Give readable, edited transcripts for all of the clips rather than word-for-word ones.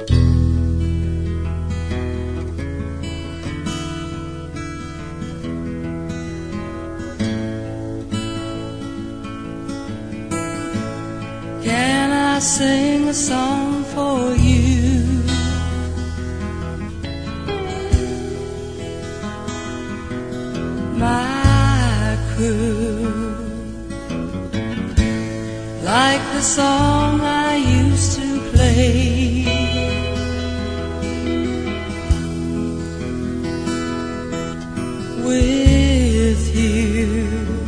Can I sing a song for you? My crew, like the song I used to play. With you,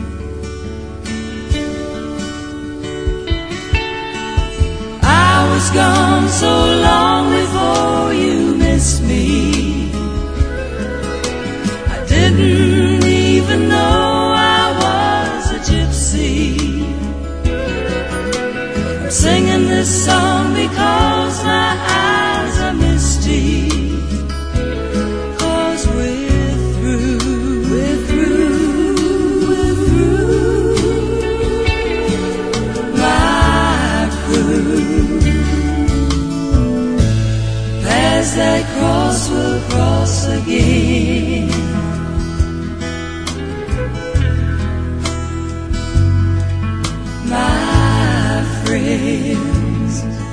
I was gone so long before you missed me. I didn't even know I was a gypsy. I'm singing this song because my eyes are misty. That cross will cross again. My friends,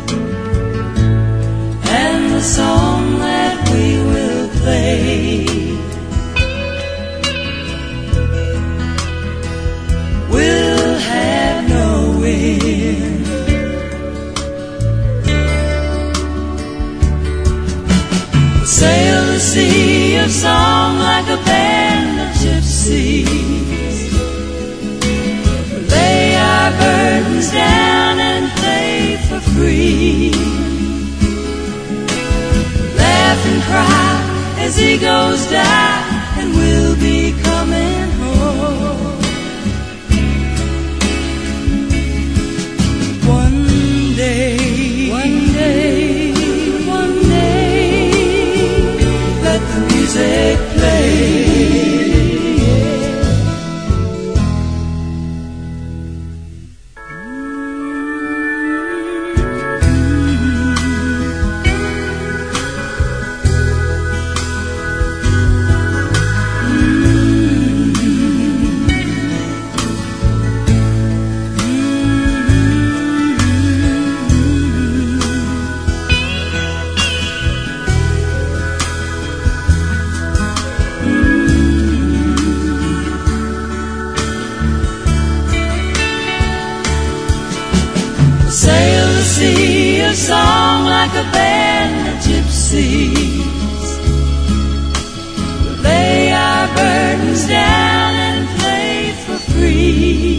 and the song that we will play will have no end. Sail the sea of song like a band of gypsies. Lay our burdens down and play for free. Laugh and cry as he goes down, and we'll be coming home. One day, let the music play. Sail the sea of song like a band of gypsies. Lay our burdens down and play for free.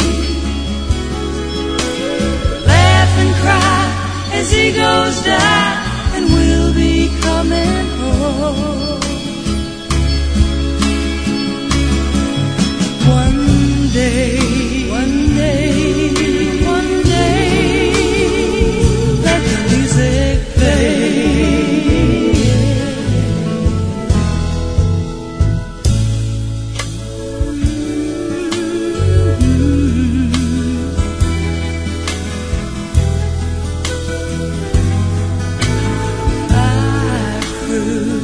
Laugh and cry as he goes down, and we'll be coming home. One day, let the music play. My crew,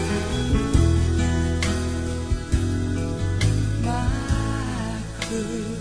my crew.